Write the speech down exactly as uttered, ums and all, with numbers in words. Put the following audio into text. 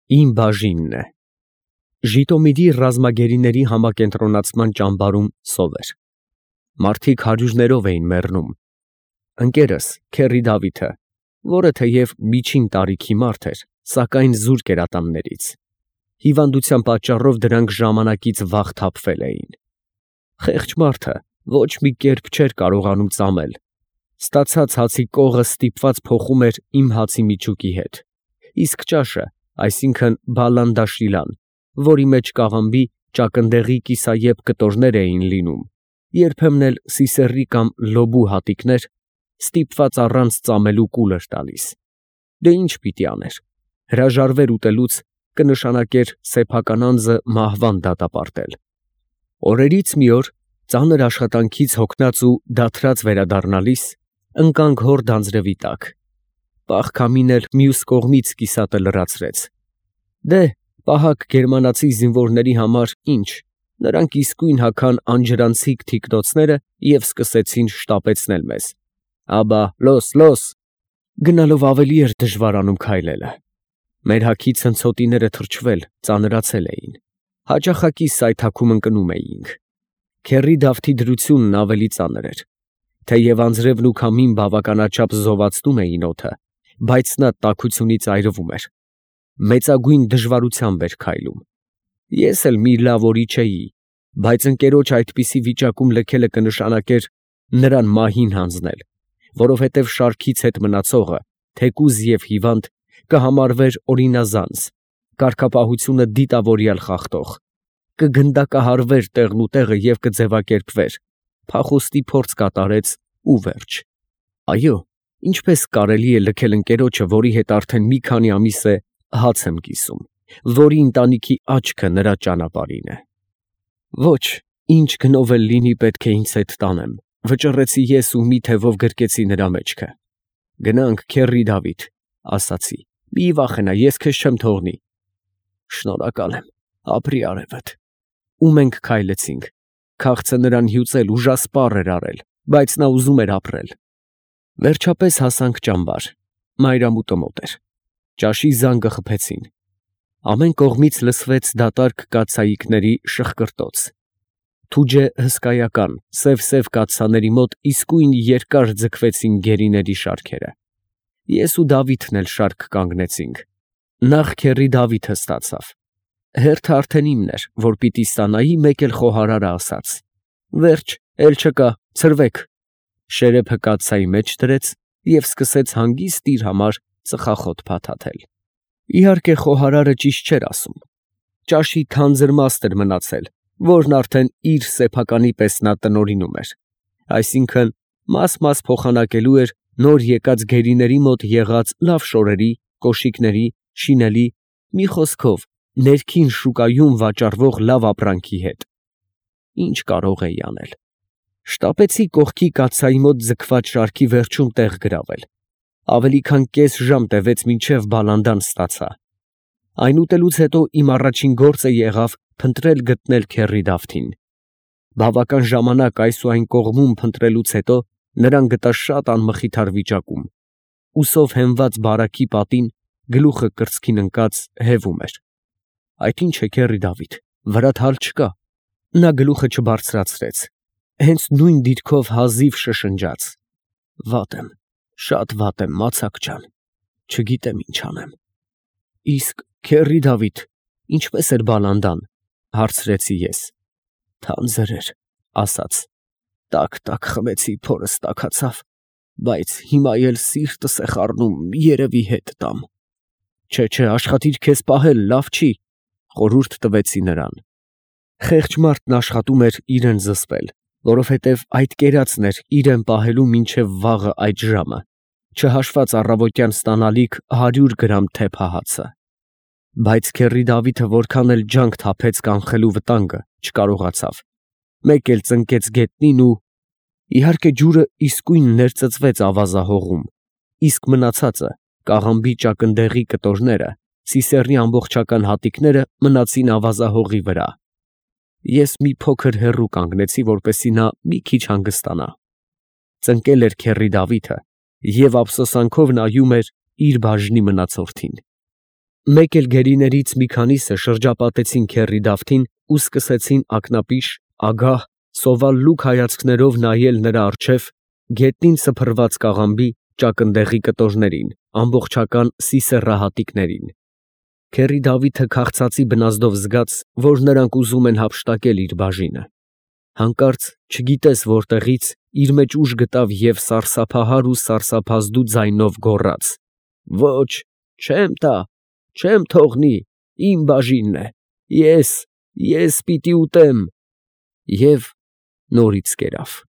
Իմ բաժինն է։ Ժիտոմիրի ռազմագերիների համակենտրոնացման ճամբարում սով էր։ Մարդիկ հարյուրներով էին մեռնում։ Ընկերս Քեռի Դավիթը, որը թեև միջին տարիքի մարդ էր, սակայն զուրկ էր ատամներից, հիվանդության պատճառով դրանք ժամանակից վաղ թափվել էին։ Խեղճ մարդը ոչ մի կերպ չէր կարողանում ծամել։ Ստացած հացի կողը ստիպված փոխում էր իմ հացի միջուկի հետ, իսկ ճաշը, այսինքն բալանդաշիլան, որի մեջ կաղամբի, ճակնդեղի կիսայեպ կտորներ էին լինում, երբեմն էլ սիսեռի կամ լոբու հատիկներ, ստիպված առանց ծամելու կուլ էր տալիս։ Դե ինչ պիտի աներ, հրաժարվեր ուտելուց, կնշանակեր սեփական անձը մահվան դատապարտել։ Օրերից մի օր, ծանր աշխատանքից հոգնած ու դաթրած վերադառնալիս, ընկանք հոր ձանձրևի տակ։ Պաղ քամին էլ մյուս կողմից կիսատը լրացրեց։ Դե, պահակ գերմանացի զինվորների համար ինչ, նրանք իսկույն հագան անջրանցիկ թիկնոցները և սկսեցին շտապեցնել մեզ։ Աբա լոս, լոս, գնալով ավելի էր դժվարանում քայլելը։ Մեր հագի ցնցոտիները թրջվել, ծանրացել էին։ Հաճախակի սայթաքում ընկնում էինք։ Քեռի Դավթի դրությունն ավելի ծանր էր։ Թեև անձրևն ու քամին բավականաչափ զովացնում էին օդը, բայց նա տաքությունից այրվում էր։ Մեծագույն դժվարությամբ էր քայլում։ Ես էլ մի լավ օրի չէի, բայց ընկերոջ այդպիսի վիճակում լքելը կնշանակեր նրան մահին հանձնել, որովհետև շարքից հետ մնացողը, թեկուզ և հիվանդ, կհամարվեր օրինազանց, կարգապահությունը դիտավորյալ խախտող, կգնդակահարվեր տեղնուտեղը և կձևակերպվեր, փախուստի փորձ կատարեց ու վերջ։ Այո, ինչպես կարելի է լքել ընկերոջը, որի հետ արդեն մի քանի ամիս է հաց եմ կիսում, որի ընտանիքի աչքը նրա ճանապարհին է։ Ոչ, ինչ գնով էլ լինի պետք է ինձ հետ տանեմ, վճռեցի ես ու մի թևով գրկեցի նրա մեջքը։ Գնանք, Քեռի Դավիթ, ասացի, մի վախենա, ես քեզ չեմ թողնի։ Շնորհակալ եմ, ապրի արևդ։ Ու մենք քայլեցինք, քաղցը նրան հյուծել ուժասպառ էր արել, բայց նա ուզում էր ապրել։ Վերջապես հասանք ճամբար, մայրամուտը մոտ էր։ Ճաշի զանգը խփեցին։ Ամեն կողմից լսվեց դատարկ կաթսայիքների շխկրտոց։ Թուջե հսկայական, սև-սև կաթսաների մոտ իսկույն երկար ձգվեցին գերիների շարքերը։ Ես ու Դավիթն էլ շարք կանգնեցինք։ Նախ Քեռի Դավիթը ստացավ։ Հերթը արդեն իմն էր, որ պիտի ստանայի, մեկ էլ խոհարարը ասաց. «Վերջ, էլ չկա, ցրվեք»։ Շերեփը կաթսայի մեջ դրեց և սկսեց հանգիստ իր համար ծխախոտ փաթաթել։ Իհարկե խոհարարը ճիշտ չէր ասում։ Ճաշի թանձր մաստ էր մնացել, որն արդեն իր սեփականի պես նա տնօրինում էր, այսինքն մաս-մաս փոխանակելու էր նոր եկած գերիների մոտ եղած լավ շորերի, կոշիկների, շինելի, մի խոսքով, ներքին շուկայում վաճառվող լավ ապրանքի հետ։ Ինչ կարող էի անել։ Շտապեցի կողքի կաթսայի մոտ ձգված շարքի վերջում տեղ գրավել։ Ավելի քան կես ժամ տևեց, մինչև բալանդան ստացա։ Այն ուտելուց հետո իմ առաջին գործը եղավ փնտրել գտնել Քեռի Դավթին։ Բավական ժամանակ այս ու այն կողմում փնտրելուց հետո նրան գտա շատ անմխիթար վիճակում։ Ուսով հենված բարակի պատին, գլուխը կրծքին ընկած, հևում էր։ Այդ ի՞նչ է, Քեռի Դավիթ, վրադ հալ չկա։ Նա գլուխը չբարձրացրեց, հենց նույն դիրքով հազիվ շշնջաց. Վատ եմ, շատ վատ եմ, մացակ ջան, չգիտեմ ինչ անեմ։ Իսկ Քեռի Դավիթ, ինչպես էր բալանդան, հարցրեցի ես։ Թանձր էր, ասաց, տաք-տաք խմեցի, փորս տաքացավ, բայց հիմա էլ սիրտս է խառնում, երևի հետ տամ։ Չէ, աշխատիր քեզ պահել, լավ չի, խորհուրդ տվեցի նրան։ Խեղճ մարդն աշխատում էր իրեն զսպել, որովհետև այդ կերածն էր իրեն պահելու մինչև վաղը այդ ժամը, չհաշված առավոտյան ստանալիք հարյուր գրամ թեփահացը։ Բայց Քեռի Դավիթը որքան էլ ջանք թափեց կանխելու վտանգը, չկարողացավ։ Մեկ էլ ծնկեց գետնին ու… Իհարկե ջուրը իսկույն ներծծվեց ավազահողում, իսկ մնացածը, կաղամբի ճակնդեղի կտորները, սիսեռի ամբողջական հատիկները մնացին ավազահողի վրա։ Ես մի փոքր հեռու կանգնեցի, որպեսզի նա մի քիչ հանգստանա։ Ծնկել էր Քեռի Դավիթը և ափսոսանքով նայում էր իր բաժնի մնացորդին։ Մեկ էլ գերիներից մի քանիսը շրջապատեցին քեռի Դավթին ու սկսեցին ակնապիշ, ագահ, սովալ լուք հայացքներով նայել նրա առջև, գետնին սփռված կաղամբի ճակնդեղի կտորներին, ամբողջական սիսեռահատիկներին։ Քեռի Դավիթը քաղցածի բնազդով զգաց, որ նրանք ուզում են հափշտակել իր բաժինը, հանկարծ չգիտես որտեղից իր մեջ ուժ գտավ և սարսափահար ու սարսափազդու ձայնով գոռաց. «Ոչ, չեմ տա, չեմ թողնի, իմ բաժինն է, ես, ես պիտի ուտեմ» և նորից կերավ։